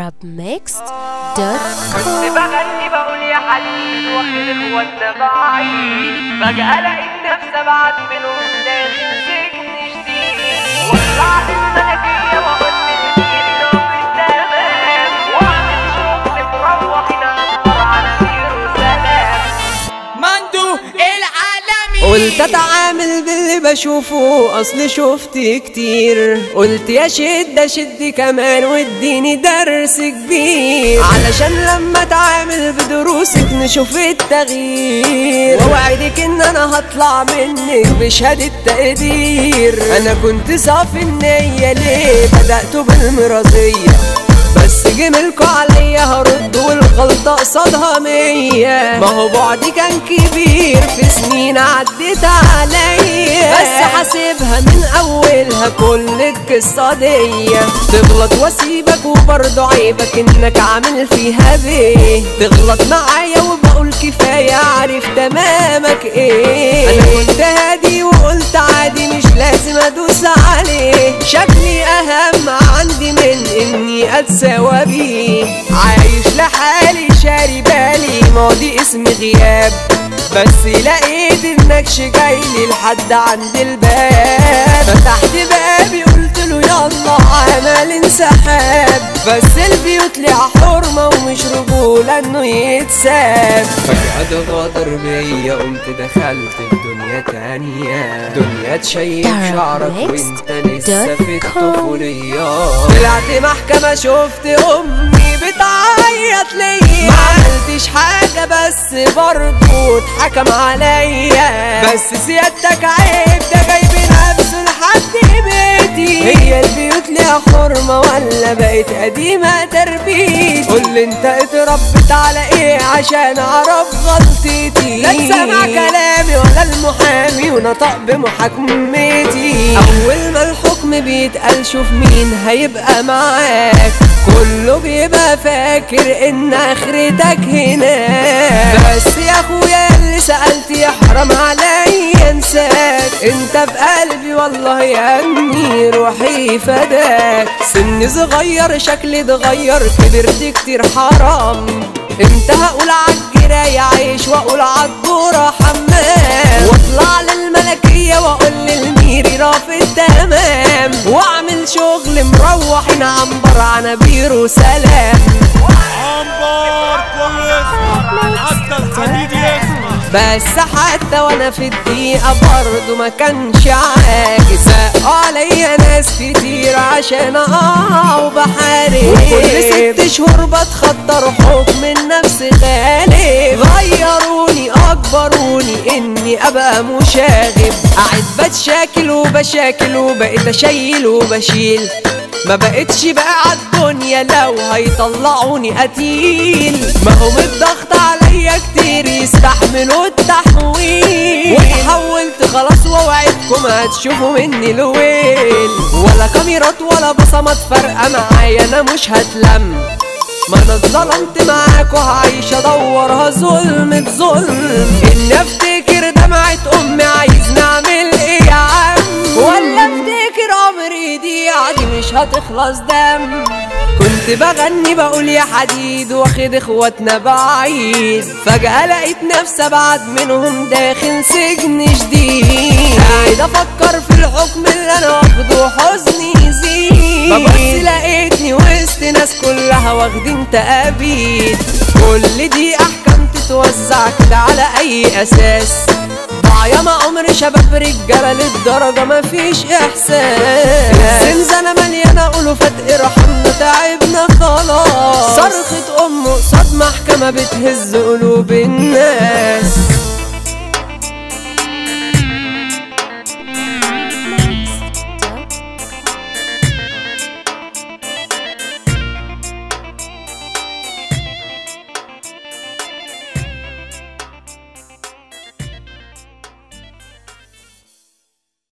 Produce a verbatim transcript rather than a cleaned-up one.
طرب ميكس دوت كنت بغني بقول يا حبيبي واخد اخواتنا بعيد، فجأة لقيت نفسي ابعد منهم داخل سجن جديد. ولعت الملكية وقلت للميري رب التمام، واعمل شغل مروح نعبر على خير وسلام. مندو العالمي قلت اتعامل باللي بشوفه اصل شفت كتير، قلت يا شد شد كمان واديني درس كبير، علشان لما اتعامل بدروسك نشوف التغيير، واوعدك ان انا هطلع منك بشهادة تقدير. انا كنت صافي النية ليه بدأت بالمرازية، بس جملكوا عليا هرد والغلطة قصادها مية. ما هو بعدي كان كبير في سنين عدت عليا، بس حاسبها من اولها كل القصة دي. تغلط واسيبك وبرضه عيبك انك عامل فيها بيه، تغلط معايا وبقول كفاية عارف تمامك ايه. انا كنت هادي وقلت عادي مش لازم ادوس عليه، شكلي اهم عندي من اني اتساوى بيه. عايش لحالي شاري بالي ماضي اسمي غياب، بس لقيت انك جايلي لحد عند الباب. فتحت بابي قلت له يلا عمل انسحاب، بس البيوت ليها حرمة ومش رجولة انه يتساب. فجأة ده غدر بيا قمت دخلت في دنيا تانية، دنيا تشيب شعرك وانت لسه في الطفولية. طلعت محكمة شفت امي بتعيط ليا، ما عملتش حاجة بس برضه اتحكم عليا. بس سيادتك عيب ده جايب نفسه لحد بيتي، هي البيوت ليها حرمة ولا بقت قديمة تربيتي؟ قولي انت اتربت على ايه عشان اعرف غلطتي؟ لا تسمع كلامي ولا المحامي ونطق بمحاكمتي. اول ما الحكم بيتقال شوف مين هيبقى معاك، كله بيبقى فاكر ان اخرتك هناك. بس يا اخويا اللي سألت يحرم عليا انساك، انت في قلبي والله يا ابني روحي فداك. سني صغير شكلي اتغير كبرت كتير حرام، امتى هقول عالجراية عيش واقول عالدورة حمام، واطلع للملكية واقول للميري رافض تمام، واعمل شغل مروحين عنبر عنابير وسلام. عنبر كله يسمع حتى الحديد يسمع، بس حتى وانا في الدقيقة برضو ما كانش عاجز، ساقوا عليا ناس كتير عشان اقع وبحارب، وكل ست شهور بتخطر حكم النفس غالب. غيروني اكبروني اني ابقى مشاغب، قاعد بتشاكل وبشاكل وبقيت اشيل وبشيل، ما بقتش بقى عالدنيا لو هيطلعوني قتيل. ما هم الضغط عليا كتير يستحملوا التحويل، وتحولت خلاص واوعدكم هتشوفوا مني الويل، ولا كاميرات ولا بصمات فارقة معايا انا مش هتلم. ما انا اتظلمت معاك وهعيش ادورها ظلم بظلم، اني افتكر دمعة امي عايز نعمل ايه يا عم، ولا افتكر عمري دي عادي مش هتخلص دم. كنت بغني بقول يا حديد واخد اخواتنا بعيد، فجأة لقيت نفسي ابعد منهم داخل سجن جديد. قاعد افكر في الحكم اللي انا واخده حزني يزيد، ببص لقيتني وسط ناس كلها واخدين تأبيد. كل دي احكام تتوزع كده على اي اساس، ضايع ما عمر شباب رجاله للدرجه مفيش احساس. الزنزانه مليانه الوفات ارحمنا تعبنا خلاص، صرخة ام قصاد محكمه بتهز قلوب الناس.